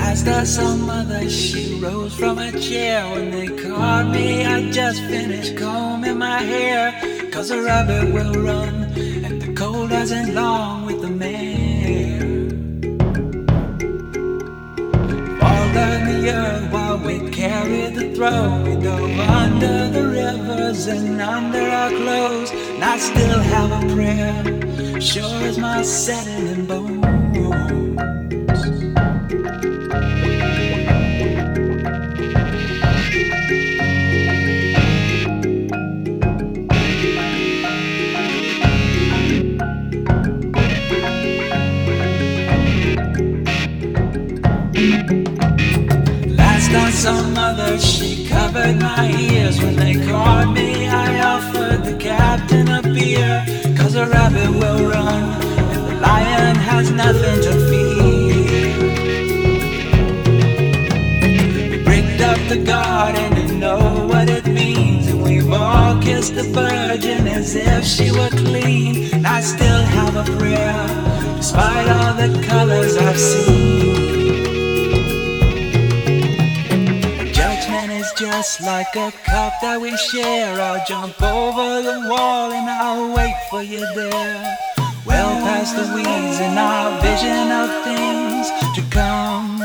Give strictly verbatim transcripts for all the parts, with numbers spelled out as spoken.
Last I saw mother, she rose from her chair. When they called me, I just finished combing my hair. Cause a rabbit will run, and the cold hasn't long with the mare. Fall down the earth while we carried the throne. We dove under the rivers and under our clothes. And I still have a prayer, sure as my settling bones. Last I saw mother, she covered my ears. When they called me, I offered the captain a beer. Cause a rabbit will run, and the lion has nothing to fear. We bricked up the garden and know what it means. And we've all kissed the virgin as if she were clean. And I still have a prayer, despite all the colors I've seen. Just like a cup that we share, I'll jump over the wall and I'll wait for you there. Well past the weeds and our vision of things to come.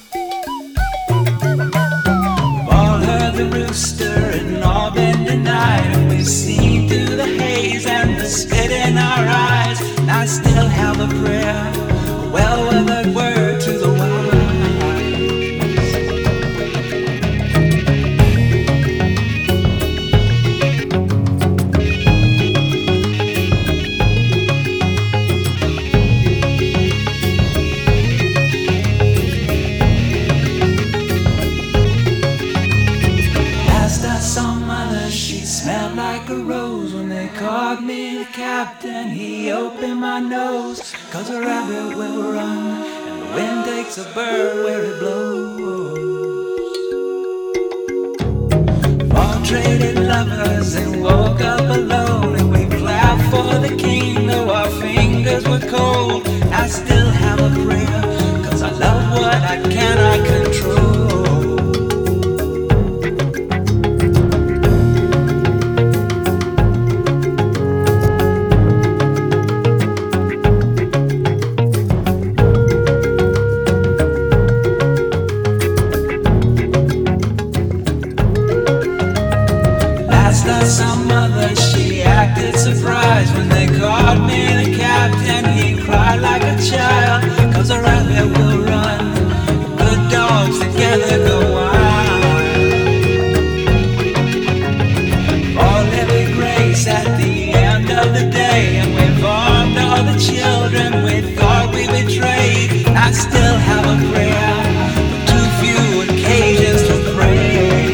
We've all heard the rooster and all been denied, and we've seen through the haze and the spit in our eyes. And I still have a prayer, a well-weathered word to the wise. Smelled like a rose. When they called me the captain, he opened my nose. Cause a rabbit will run, and the wind takes a bird where it blows. All traded lovers and woke up alone, and we clapped for the king, though our fingers were cold. I still have a prayer, cause I love what I cannot control. Some mother, she acted surprised when they called me the captain. He cried like a child, cause a rabbit will run, good dogs together go wild. All living grace at the end of the day, and we've armed all the children we thought we betrayed. I still have a prayer, but too few occasions to pray.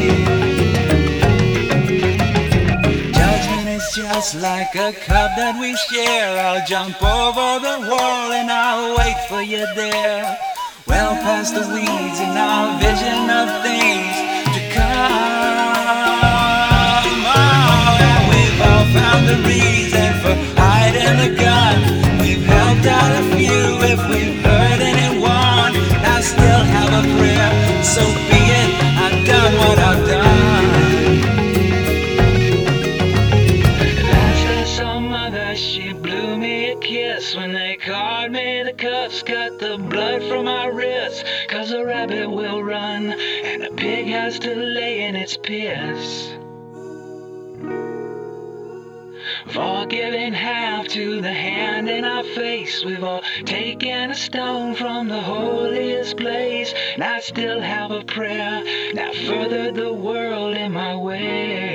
Just like a cup that we share, I'll jump over the wall and I'll wait for you there. Well past the weeds and our vision of things to come. Oh, and we've all found the reason for hiding the gun. We've helped out a few if we've hurt anyone. I still have a prayer, so be it, I've done what I've done. She blew me a kiss when they called me the cuffs, cut the blood from my wrists. Cause a rabbit will run, and a pig has to lay in its piss. We've all given half to the hand in our face. We've all taken a stone from the holiest place. And I still have a prayer, now furthered the world in my way.